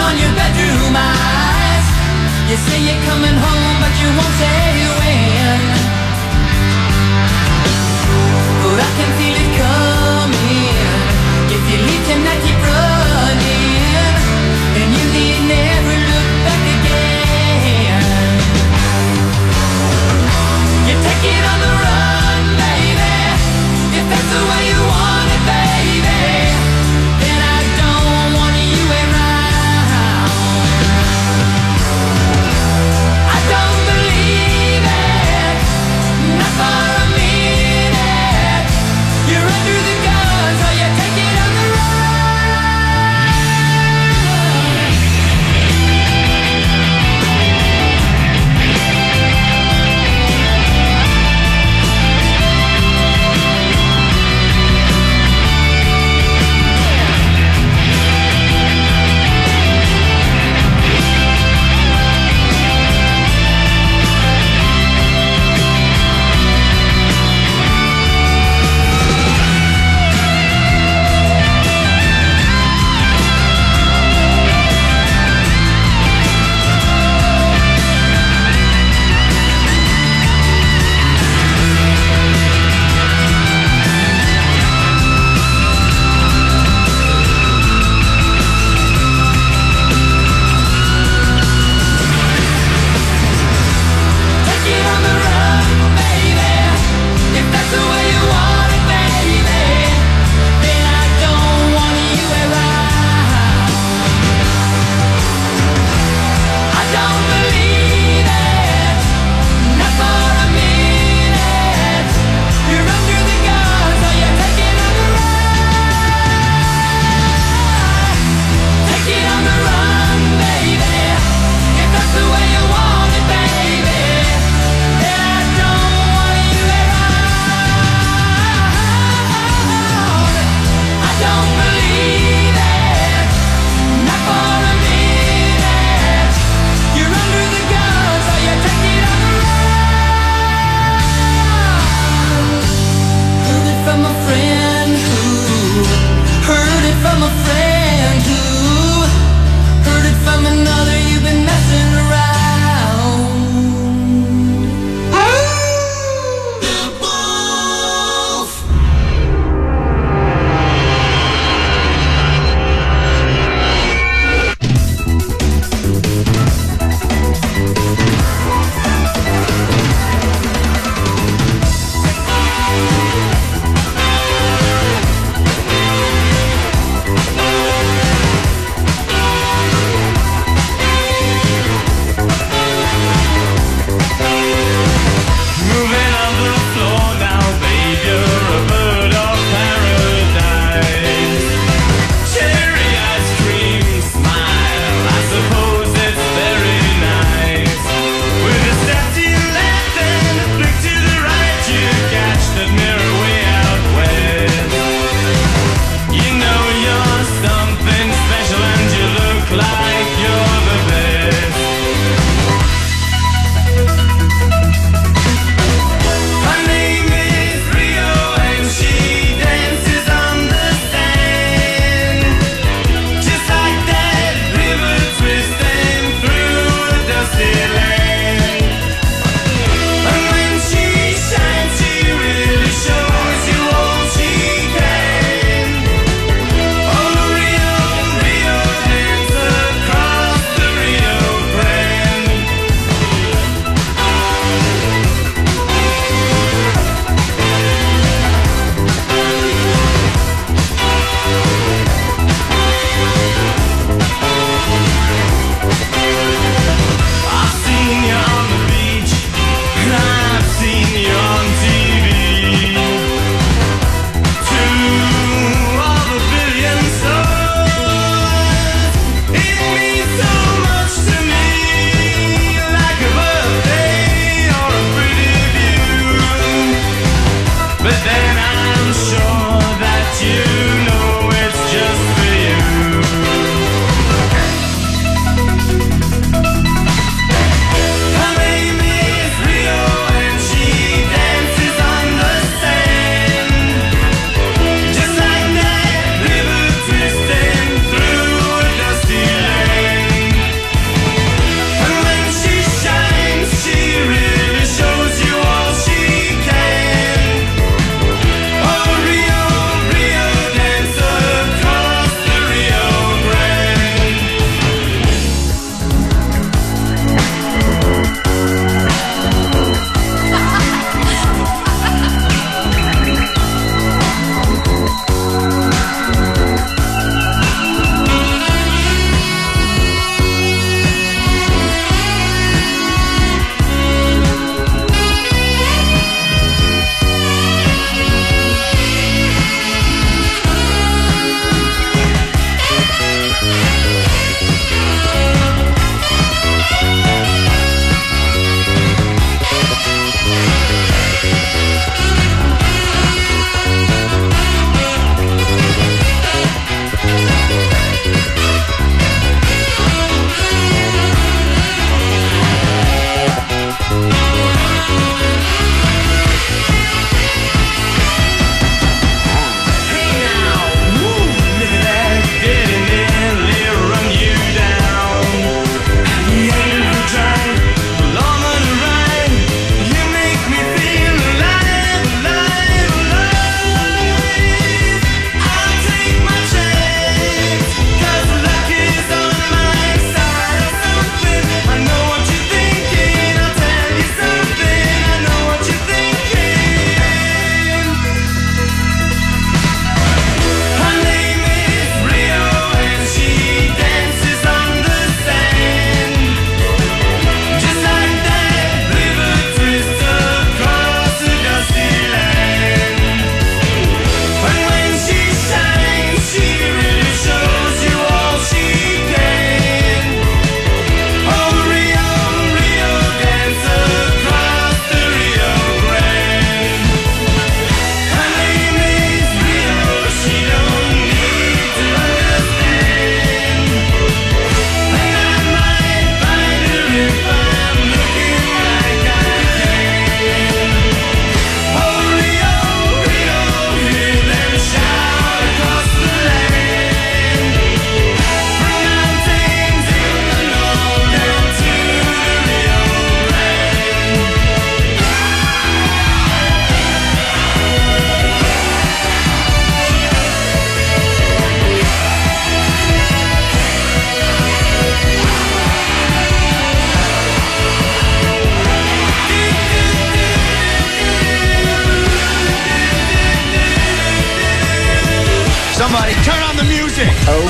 on your bedroom eyes. You say you're coming home, but you won't say when. But I can feel it coming. If you leave tonight, keep running, and you need never look back again. You take it on the run, baby. If that's the way you want it, baby, then I don't want you around. I don't believe it, not for a minute. You're under the gun, so you take it on the run.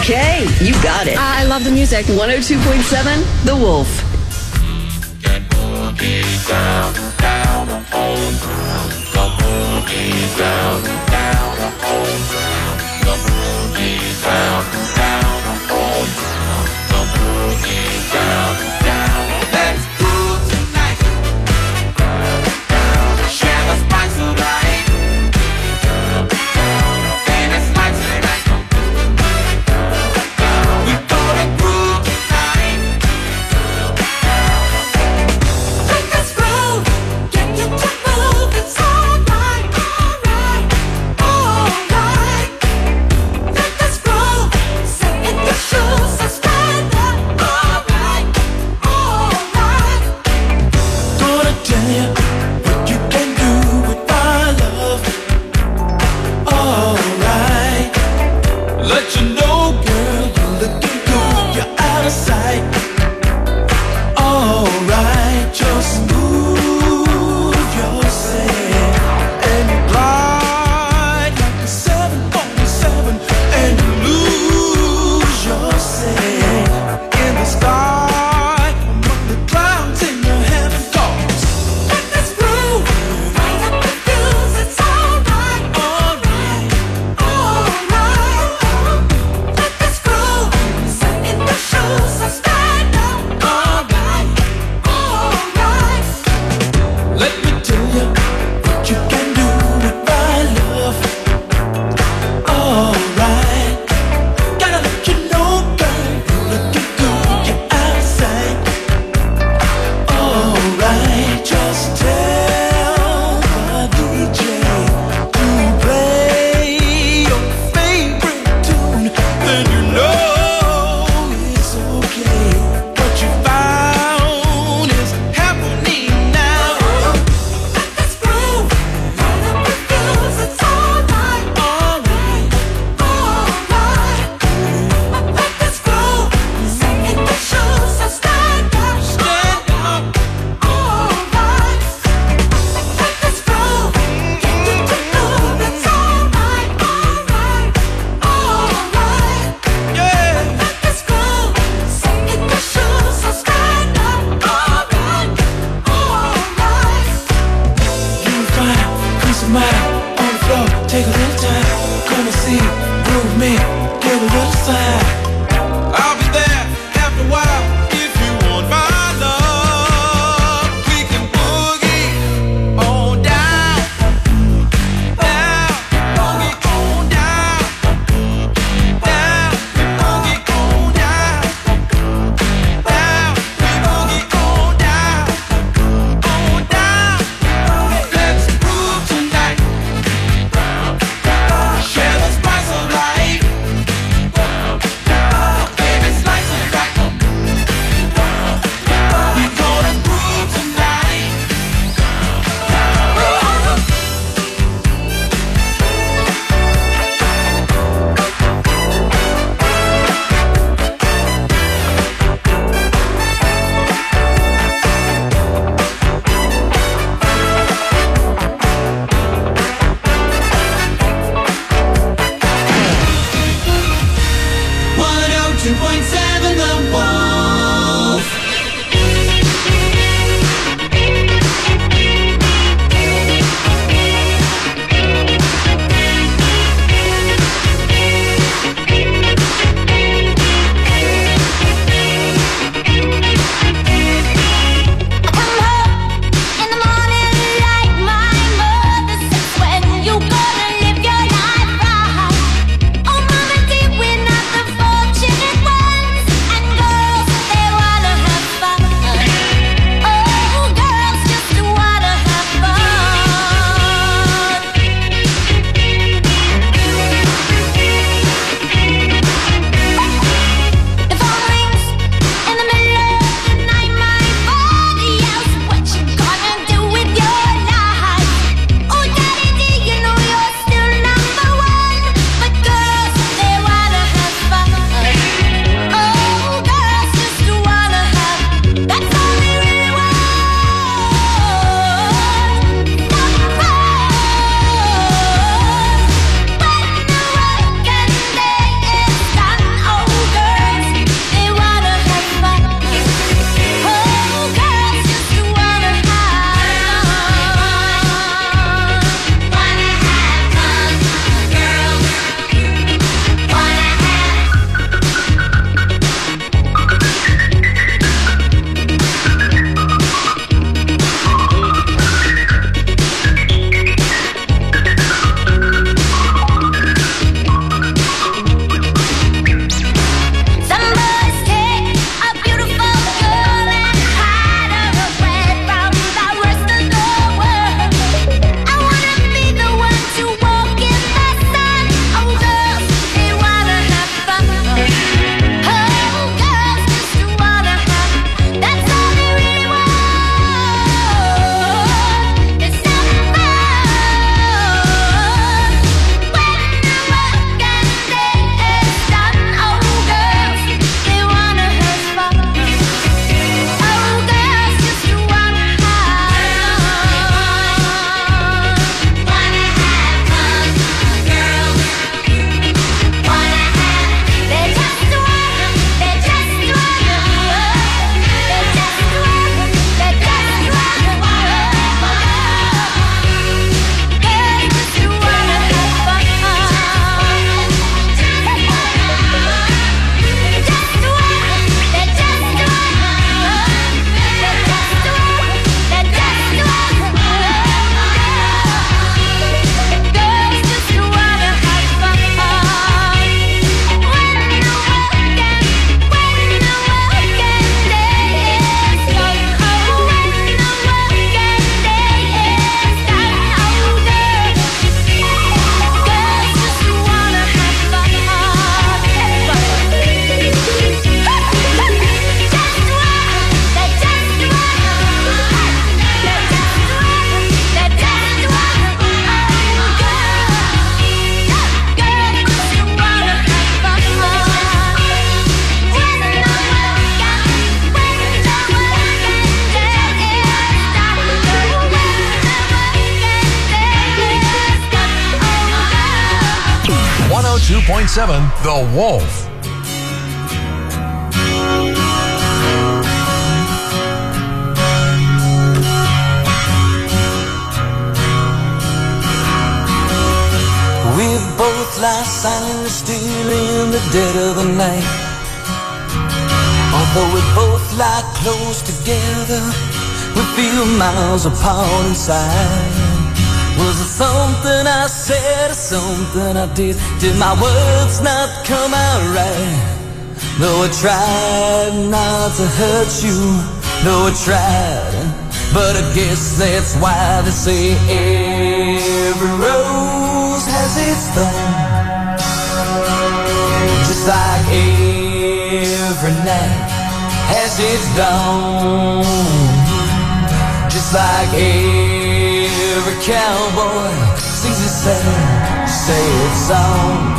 Okay, you got it. I love the music. 102.7 The Wolf. Down, down the home ground. The boogie down, down the home ground. The boogie down, down the home ground. The boogie down, down. Let's groove tonight. Share the spice of life. And it's like tonight. We gonna groove tonight. Let us groove. Get you to move. It's alright, alright, alright. Let us groove. Say it 102.7 The Wolf. We both lie silent still in the dead of the night. Although we both lie close together, we feel miles apart inside. Was it something I said or something I did? Did my words not come out right? Though I tried not to hurt you, though I tried, but I guess that's why they say every rose has its thorn. Just like every night has its dawn. Just like every cowboy sings a sad song.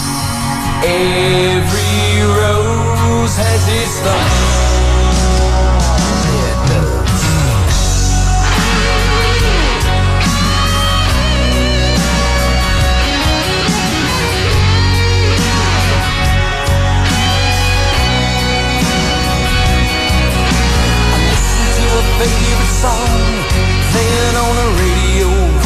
Every rose has its thorn. Favorite song playing on the radio,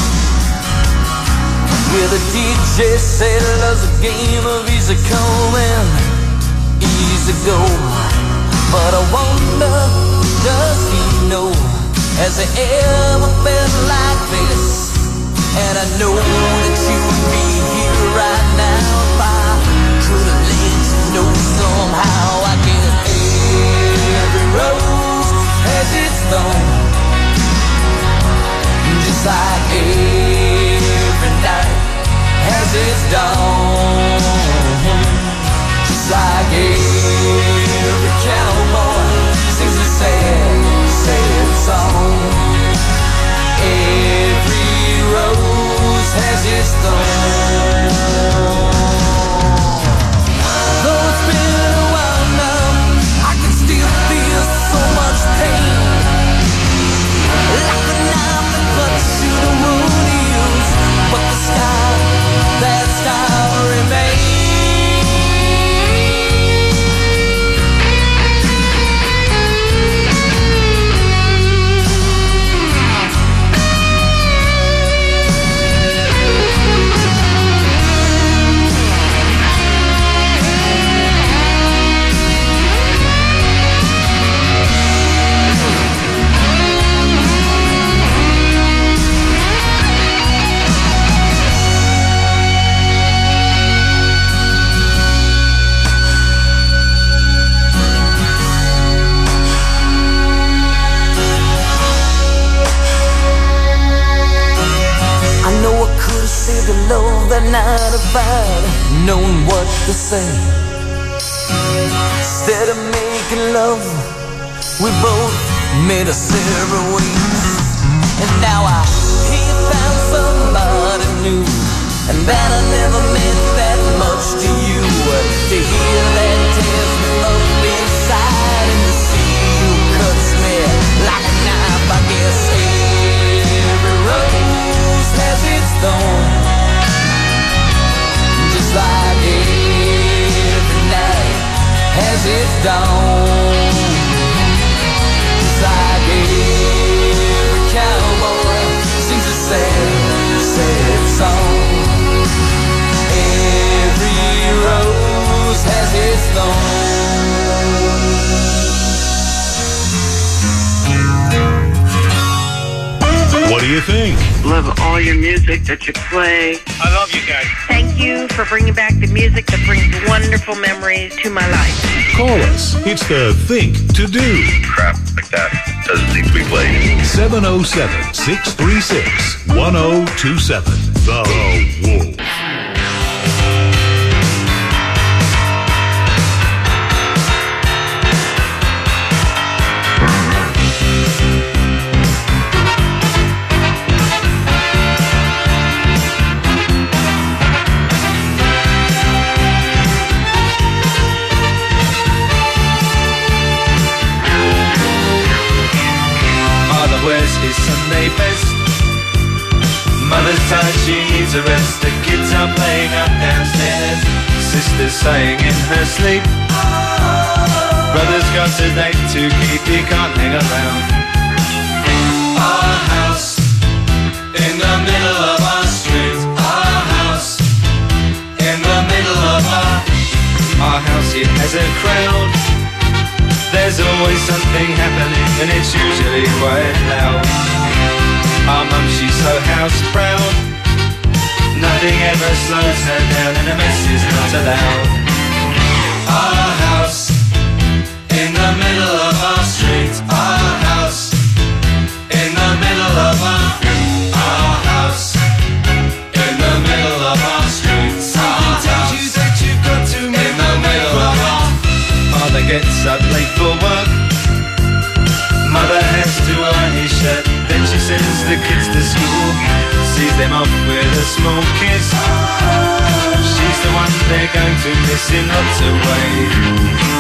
where the DJ said love's a game of easy come and easy go. But I wonder, does he know, has he ever been like this? And I know that you would be here right now if I could have let you know somehow. I guess every rose has its thorn, just like every night has its dawn. Just like every cowboy sings a sad song. Every rose has its thorn. Though it's been a while now, I can still feel so much pain, like a knife that cuts through the wound heals, but the scar, that scar remains. Saved the love that night if I'd known what to say. Instead of making love, we both made us separate ways. And now I hear found somebody new, and that I never meant that much to you. To hear that tears me up inside, and to see you cuts me like a knife. I guess every rose has its thorn, just like every night has its dawn. Just like every cowboy sings a sad song. Every rose has its thorn. What do you think? Love all your music that you play. I love you guys. Thank you for bringing back the music that brings wonderful memories to my life. Call us. It's the Think to Do. Crap like that doesn't need to be played. 707-636-1027. The Wolf. Is Sunday best. Mother's tired, she needs a rest. The kids are playing up downstairs. sister's saying in her sleep, brother's got a date to keep, he can't hang around. Our house in the middle of our street, our house in the middle of our house, it has a crowd. There's always something happening and it's usually quite loud. Our mum, she's so house proud, nothing ever slows her down and a mess is not allowed. Our house in the middle of our street, our house in the middle of our house in the middle of our street. Something tells you that you've got to make in the middle of our. Father gets up late for work, mother has to iron his shirt, then she sends the kids to school, sees them off with a small kiss. She's the one they're going to miss in lots of ways.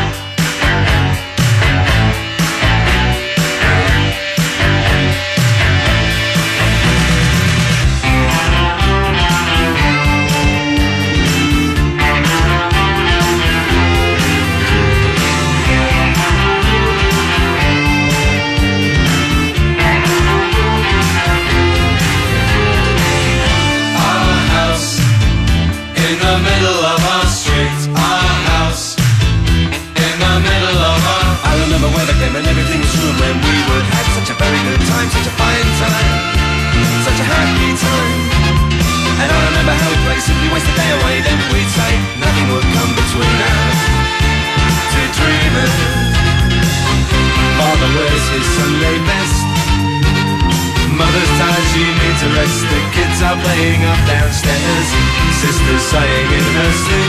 And everything was ruined when we would have such a very good time, such a fine time, such a happy time. And I remember how we'd play, simply waste the day away, then we'd say nothing would come between us two dreamers. Father wears his Sunday best, mother's tired, she needs a rest. The kids are playing up downstairs, sister's sighing in her sleep,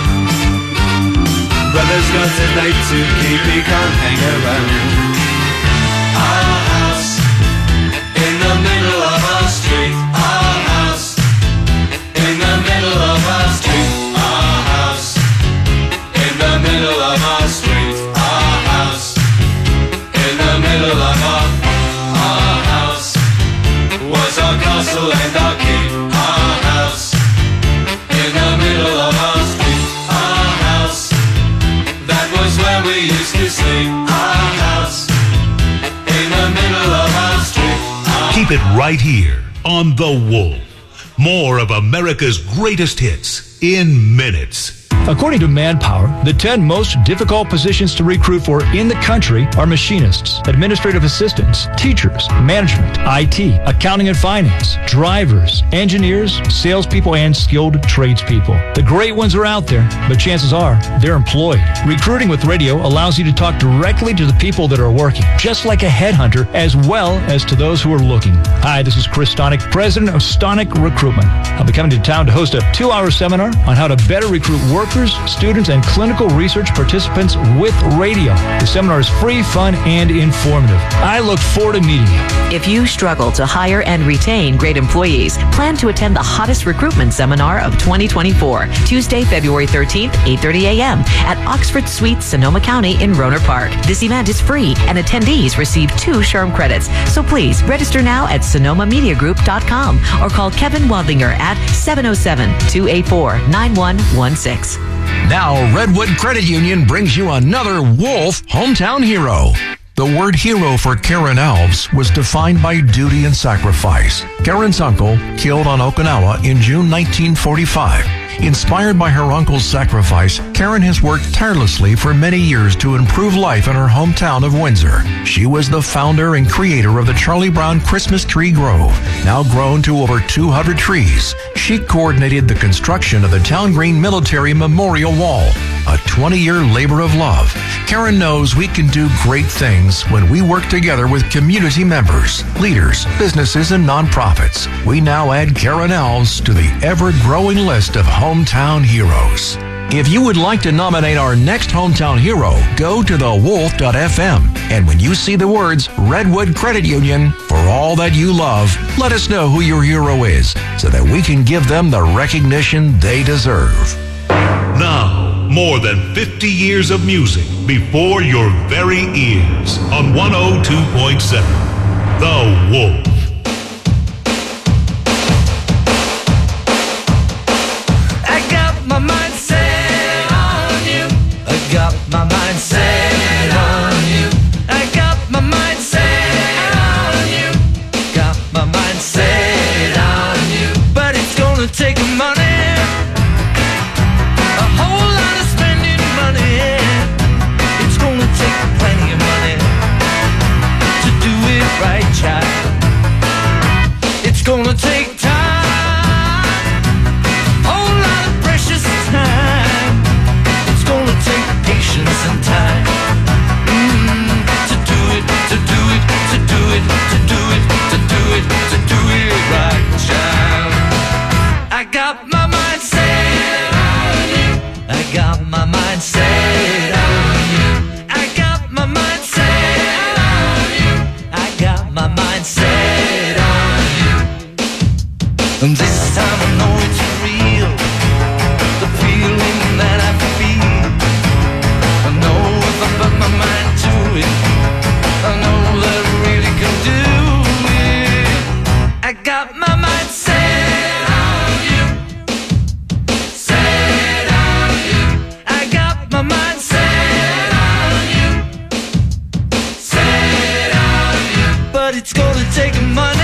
brother's got a date to keep, he can't hang around. Our house in the middle of our street, our house in the middle of our street, our house in the middle of our street, our house in the middle of our house was our castle and our keep, our house in the middle of our street, our house. That was where we used to sleep. Our house in the middle of our street. Keep it right here on The Wolf. More of America's greatest hits in minutes. According to Manpower, the 10 most difficult positions to recruit for in the country are machinists, administrative assistants, teachers, management, IT, accounting and finance, drivers, engineers, salespeople, and skilled tradespeople. The great ones are out there, but chances are they're employed. Recruiting with radio allows you to talk directly to the people that are working, just like a headhunter, as well as to those who are looking. Hi, this is Chris Stonick, president of Stonick Recruitment. I'll be coming to town to host a 2-hour seminar on how to better recruit workers, students, and clinical research participants with radio. The seminar is free, fun, and informative. I look forward to meeting you. If you struggle to hire and retain great employees, plan to attend the hottest recruitment seminar of 2024, Tuesday, February 13th, 8:30 a.m. at Oxford Suites, Sonoma County in Rohnert Park. This event is free, and attendees receive 2 SHRM credits. So please register now at sonomamediagroup.com or call Kevin Wadlinger at 707-284-9116. Now, Redwood Credit Union brings you another Wolf Hometown Hero. The word hero for Karen Alves was defined by duty and sacrifice. Karen's uncle killed on Okinawa in June 1945. Inspired by her uncle's sacrifice, Karen has worked tirelessly for many years to improve life in her hometown of Windsor. She was the founder and creator of the Charlie Brown Christmas Tree Grove, now grown to over 200 trees. She coordinated the construction of the Town Green Military Memorial Wall, a 20-year labor of love. Karen knows we can do great things when we work together with community members, leaders, businesses, and nonprofits. We now add Karen Alves to the ever-growing list of hometown heroes. If you would like to nominate our next hometown hero, go to thewolf.fm. And when you see the words Redwood Credit Union, for all that you love, let us know who your hero is so that we can give them the recognition they deserve. Now, more than 50 years of music before your very ears on 102.7 The Wolf. I got my mind set And this time I know it's real, the feeling that I feel. I know if I put my mind to it, I know that I really can do it. I got my mind set on you, set on you. I got my mind set on you, set on you. But it's gonna take money.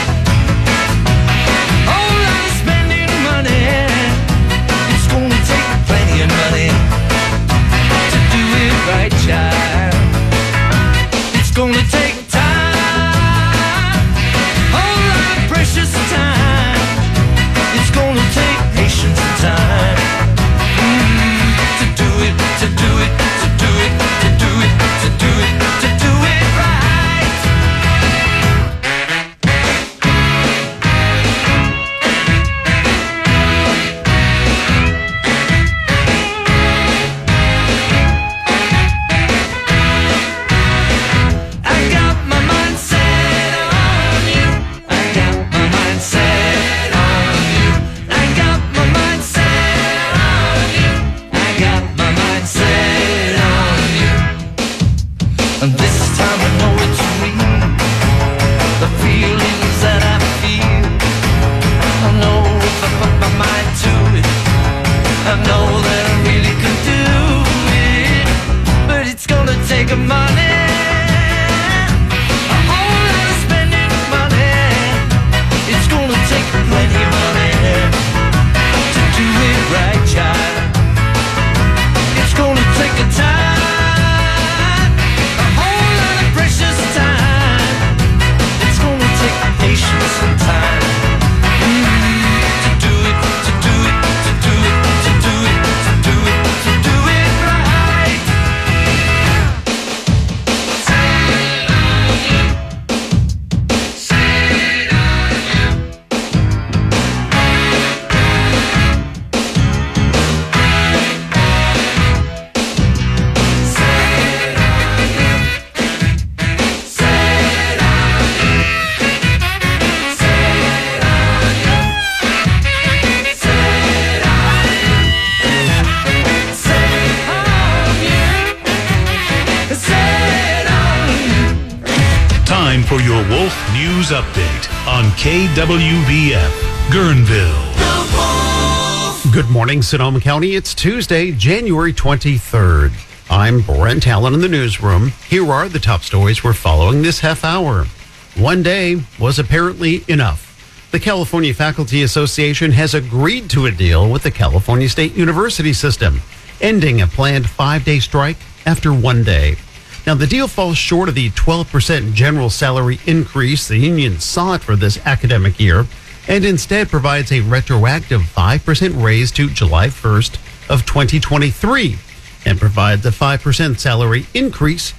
Right, child. It's gonna take time, all our precious time. It's gonna take patience and time to do it, to do it, to do it, to do it, to do it, to do it right. And this time I know it's real, the feelings that I feel. I know if I put my mind to it, I know that I really can do it. But it's gonna take money, a whole lot of spending money. It's gonna take plenty of money to do it right, child. It's gonna take a time, patience and time to do it, to do it, to do it, to do it, to do it, to do it right. Say it on you, say it on you. Time for your Wolf News Update on KWVF, Guerneville. Good morning, Sonoma County. It's Tuesday, January 23rd. I'm Brent Allen in the newsroom. Here are the top stories we're following this half hour. One day was apparently enough. The California Faculty Association has agreed to a deal with the California State University system, ending a planned 5-day strike after 1 day. Now, the deal falls short of the 12% general salary increase the union sought for this academic year, and instead provides a retroactive 5% raise to July 1st of 2023, and provides a 5% salary increase